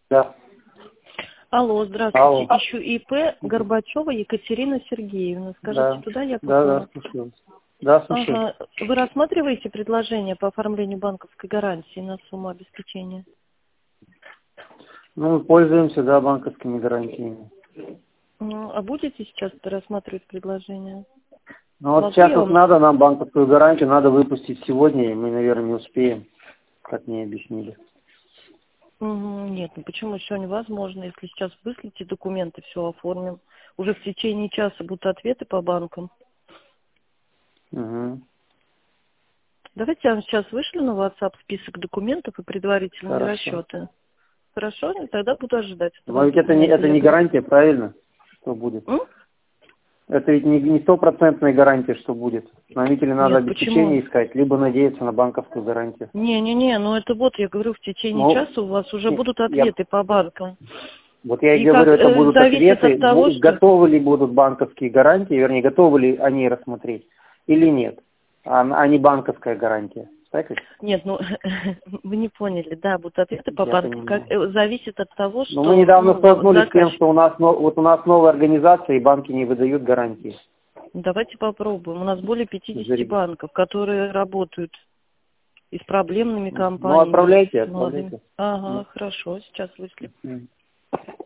Да. Алло, здравствуйте. Алло. Ищу ИП Горбачева Екатерина Сергеевна. Скажите, Да. туда я Да, попала? слушаю. Да, слушаю. Ага. Вы рассматриваете предложение по оформлению банковской гарантии на сумму обеспечения? Ну, мы пользуемся, да, банковскими гарантиями. Ну, а будете сейчас рассматривать предложение? Ну, вот Могу сейчас я вот вам... надо нам банковскую гарантию, надо выпустить сегодня, и мы, наверное, не успеем, как мне объяснили. Нет, ну почему сегодня возможно, если сейчас вышлите документы, все оформим. Уже в течение часа будут ответы по банкам. Угу. Давайте я вам сейчас вышлю на WhatsApp список документов и предварительные Хорошо. расчеты. Хорошо? И тогда буду ожидать от Но вас ведь документы. это не гарантия, правильно? Что будет? Это ведь не стопроцентная гарантия, что будет. Нам ведь или надо Нет, почему? обеспечение искать, либо надеяться на банковскую гарантию. Не, ну это вот, я говорю, в течение Ну, часа у вас уже будут я ответы по банкам. Вот я и И как говорю, это будут зависит ответы, от того, что... готовы ли будут банковские гарантии, вернее, готовы ли они рассмотреть или нет, а не банковская гарантия. Так ведь? Нет, ну, вы не поняли, да, будут ответы по Я банкам. Как, понимаю. зависит от того, Но мы что, недавно ну, столкнулись с тем, заказчик... что у нас новая организация, и банки не выдают гарантии. Давайте попробуем. У нас более 50 Зарегис- банков, которые работают и с проблемными Ну, компаниями, и отправляйте, с молодыми. отправляйте. Ага, хорошо, сейчас вышлем. Мгм.